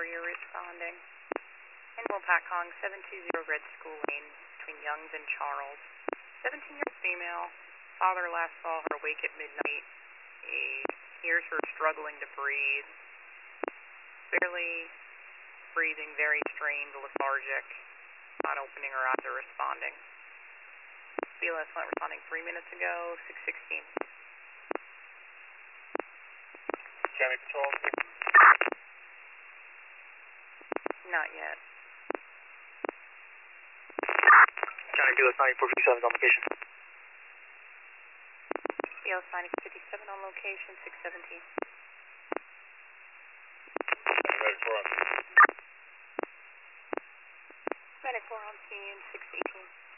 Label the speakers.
Speaker 1: 4, you're responding. Animal Pack Kong 720 Red School Lane between Youngs and Charles. 17-year-old female. Father last saw her awake at midnight. He hears her struggling to breathe. Barely breathing, very strained, lethargic. Not opening her eyes or responding. BLS went responding 3 minutes ago, 6:16.
Speaker 2: County Patrol?
Speaker 1: Not yet.
Speaker 2: County BLS 9457 on location.
Speaker 1: BLS 9457 on location, 6:17.
Speaker 2: Medic 4 on.
Speaker 1: Medic 4 on scene, 6:18.